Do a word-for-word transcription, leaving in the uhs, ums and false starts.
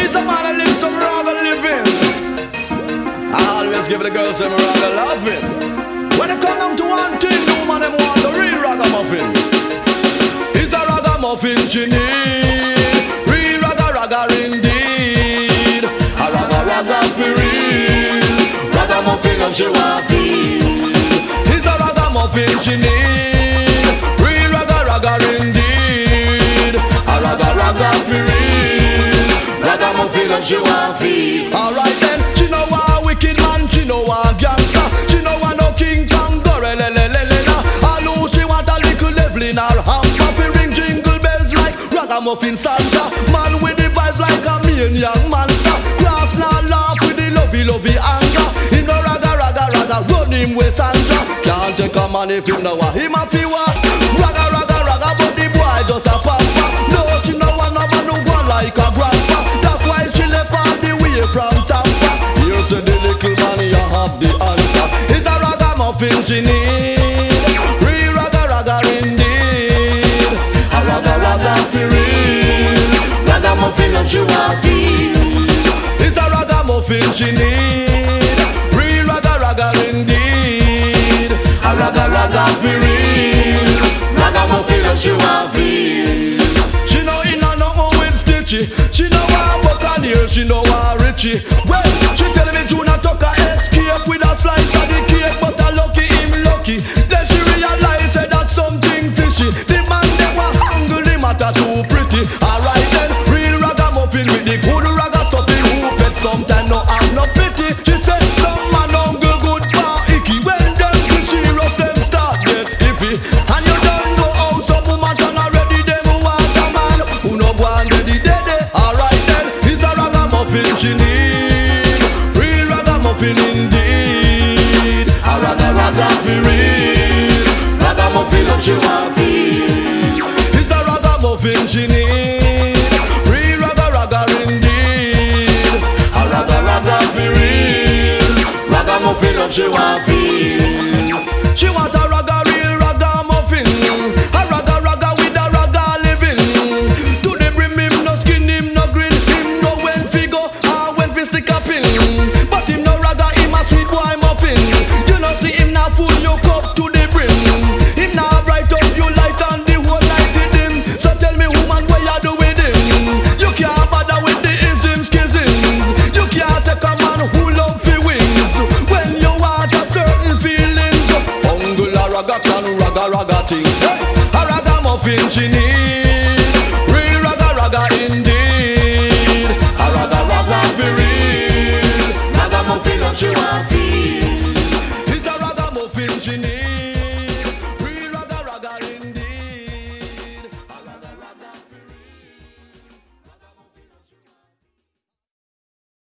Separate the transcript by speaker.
Speaker 1: He's a man that lives some ragga living. I always give the girls some ragga loving. When it come down to one thing, no man them want the real ragamuffin. He's a ragamuffin she need, real ragga ragga indeed. A ragga ragga for real, ragamuffin love she want feel. He's a ragamuffin she need, real ragga ragga indeed. A ragga ragga for real, ragamuffin love she want feel. Alright then, she know a wicked man, she know a gangster, she know a no King Kong gorelelelelena. All who she want a little level in her hamper, fi ring jingle bells like ragamuffin Santa. Man with the vibes like a mean young monster, class now laugh with the lovey lovey anger. Him no ragga ragga ragga, run him with Sandra. Can't take a man if him know what him a fi what. Ragga ragga ragga, but the boy just a pamper. No, she no want never no one like a grandpa. That's why she left all the way from Tampa. Here's the little man, you have the answer. It's a ragamuffin she need, real ragga ragga indeed. A ragga ragga fi real, ragamuffin love she want feel. It's a ragamuffin she need, real ragga ragga indeed. A ragga ragga fi real, ragamuffin love she want feel. She know in a no with Stitchy, she know a Buccaneer, she know a Richie. Well, she tell me to not tuck a escape with a slice of the cake, but a lucky him lucky. Then she realize that that's something fishy. The man them a angle him at a too pretty. Alright then, real ragamuffin with the good ragga stuffy who pet sometime no have no pity. She said some man uncle good for icky. When them too serious them start get iffy. And you don't know how some woman turn already them want a man who no go and ready dead. Alright then, it's a ragamuffin she need, real ragamuffin indeed. A ragga ragga fi real, ragamuffin love she want feel. It's a ragamuffin she need, real ragga ragga indeed. A ragga ragga fi real, ragamuffin love she want feel. She want a ragga